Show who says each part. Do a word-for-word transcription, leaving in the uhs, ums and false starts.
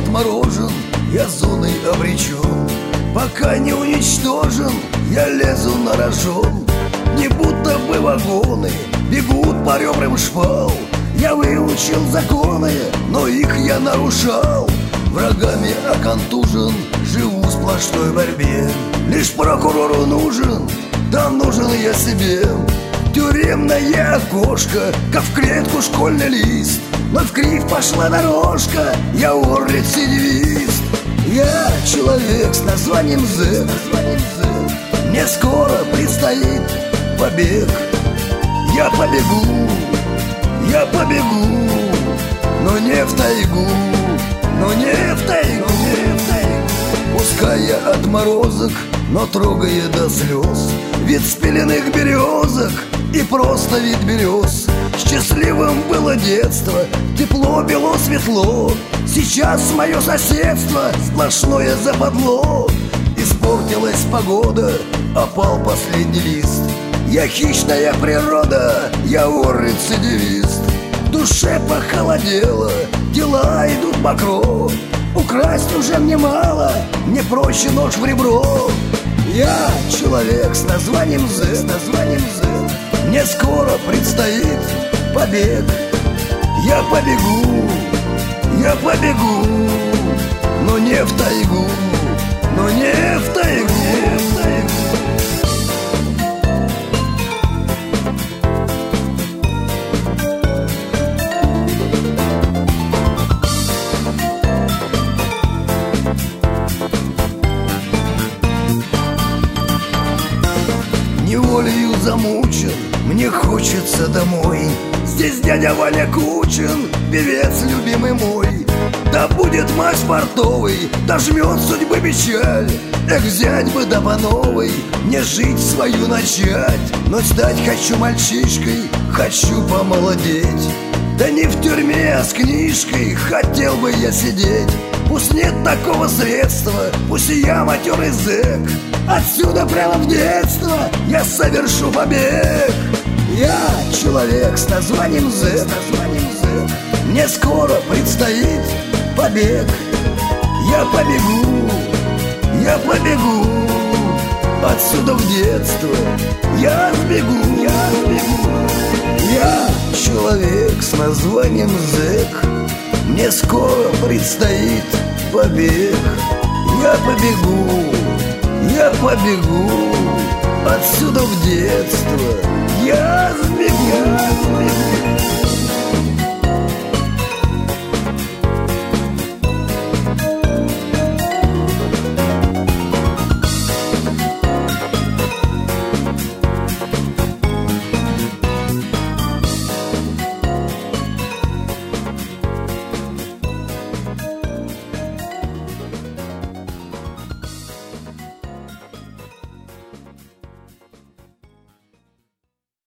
Speaker 1: отморожен, я зоной обречен. Пока не уничтожен, я лезу на рожон. Не будто бы вагоны бегут по ребрам шпал. Я выучил законы, но их я нарушал. Врагами оконтужен, живу в сплошной борьбе. Лишь прокурору нужен, да нужен я себе. Тюремное окошко, как в клетку школьный лист. Но в крив пошла дорожка, я вор-рецидивист. Я человек с названием зэк. Мне скоро предстоит побег. Я побегу, я побегу, но не в тайгу, но не в тайгу, не в тайгу. Пускай я отморозок, но трогает до слез вид спиленных березок и просто вид берез. Счастливым было детство, тепло, бело, светло. Сейчас мое соседство сплошное западло. Испортилась погода, опал последний лист. Я хищная природа, я вор-рецидивист. В душе похолодело, дела идут мокро. Украсть уже мне мало, мне проще нож в ребро. Я человек с названием зэк, с названием зэк. Мне скоро предстоит побег. Я побегу, я побегу, но не в тайгу, но не в тайгу, не в тайгу. Неволею замучен, мне хочется домой. Здесь дядя Ваня Кучин, певец любимый мой. Да будет мать портовый, дожмет судьбы печаль. Эх, взять бы да по новой, мне жить свою начать. Но стать хочу мальчишкой, хочу помолодеть. Да не в тюрьме, а с книжкой хотел бы я сидеть. Пусть нет такого средства, пусть я матерый зэк. Отсюда прямо в детство я совершу побег. Я человек с названием зэк, мне скоро предстоит побег. Я побегу, я побегу отсюда в детство. Я сбегу, я сбегу. Я человек с названием зэк, мне скоро предстоит побег. Я побегу, я побегу отсюда в детство. Я сбегу, я сбегу.